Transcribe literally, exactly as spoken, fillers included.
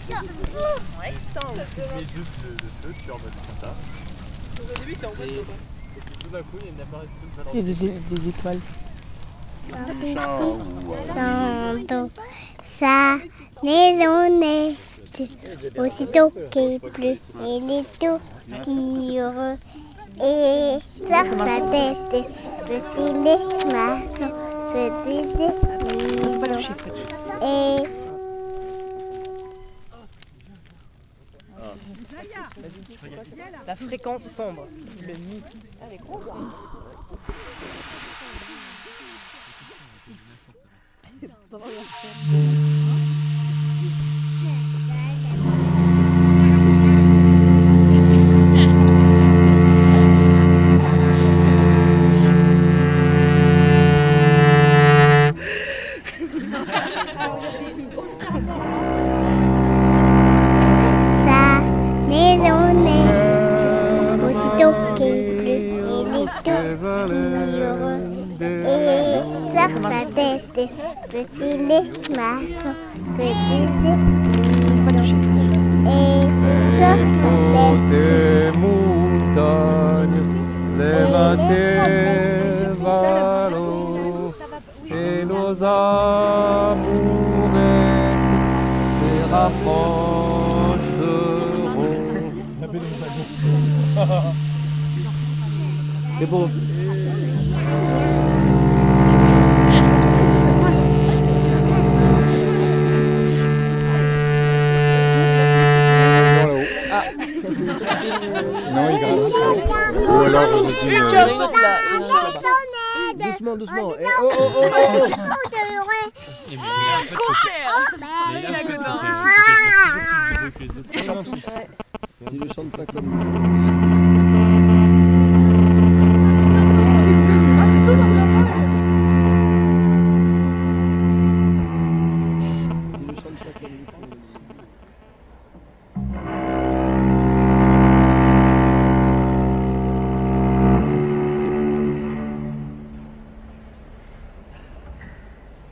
Ouais, putain. Tu mets juste le, le feu, tu remontes comme ça. Donc au début c'est en mode Et, saut. et puis tout d'un coup, il y a une apparition de Il y a des, des étoiles. Sans sa maisonnette, aussitôt qu'il pleut, il est tout petit heureux. Et sur sa tête, petit nez maçon, petit nez mignon. Et La fréquence sombre, le mi. Elle est grosse. Hein. sa maisonnette, aussitôt qu'il pleut, il est tout petit heureux. Et sur sa tête, petit nez maçon, petit nez mignon. Et sur sa tête, Des montagnes, les tes vallons, et nos amoureux se rapprocheront. C'est bon. Non, il grave. Ou alors on dit, Il y en a une autre là. Il y en a une autre là-bas. doucement, doucement. Eh, oh, oh, oh, oh, Il a godin. Il ne chante pas comme